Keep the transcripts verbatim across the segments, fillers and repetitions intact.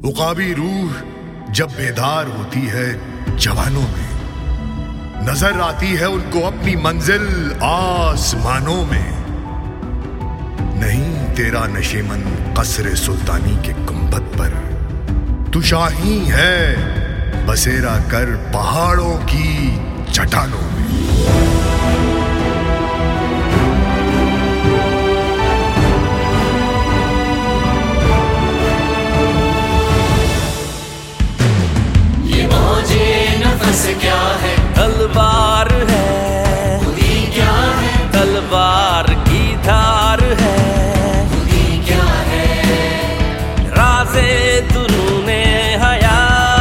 उकाबी रूह जब बेदार होती है जवानों में, नजर आती है उनको अपनी मंजिल आसमानों में। नहीं तेरा नशेमन कसरे सुल्तानी के गुंबद पर, तू शाही है बसेरा कर पहाड़ों की चट्टानों में। क्या है तलवार है, खुदी क्या है तलवार की धार है, खुदी क्या है राज़े दुरूने हया,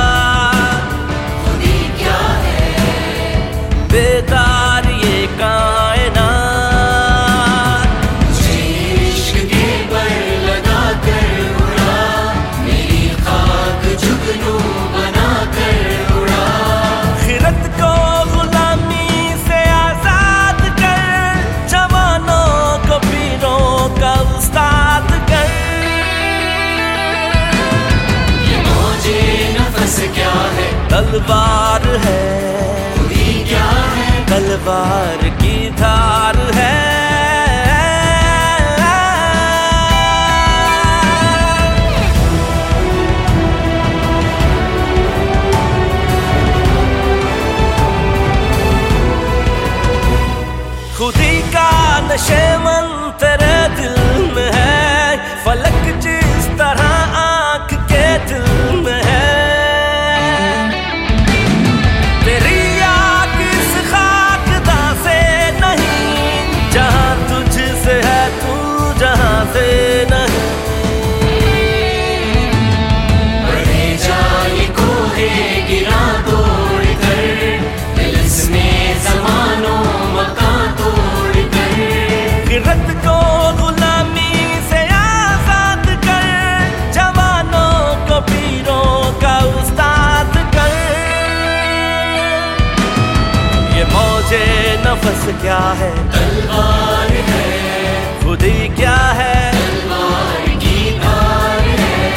खुदी क्या है बेदार ये कायनात। मुझे इश्क के पर लगा कर उड़ा, मेरी खाक जुगनू बना कर उड़ा। खिरत को गुलामी से आजाद कर, जवानों को पीरों का उस्ताद कर। ये मौजे नफस क्या है तलवार है, खुदी क्या है तलवार की धार है। खुदी का नशेमन तेरे दिल में है, फलक जिस तरह आंख के दिल में है। तेरी आंख इस खाकदा से नहीं, जहां तुझसे है तू जहां से नहीं। बढ़े जाए कोहे गिरा तोड़ कर, तिलस्मे ज़मानों मकान तोड़ कर। खिरत को गुलामी से आजाद कर, जवानों को पीरों का उस्ताद कर। ये मौजे नफस क्या है तलवार है, खुदी क्या है तलवार की धार है।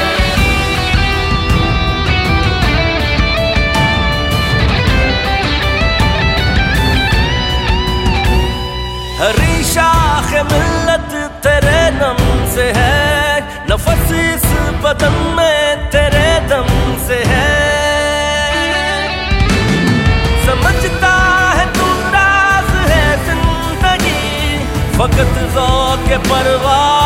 हरी शाख मिल्लत तेरे दम से है, नफस इस बदन में तेरे दम से है। समझता है तू राज है जिंदगी, फकत ज़ौक़ परवाह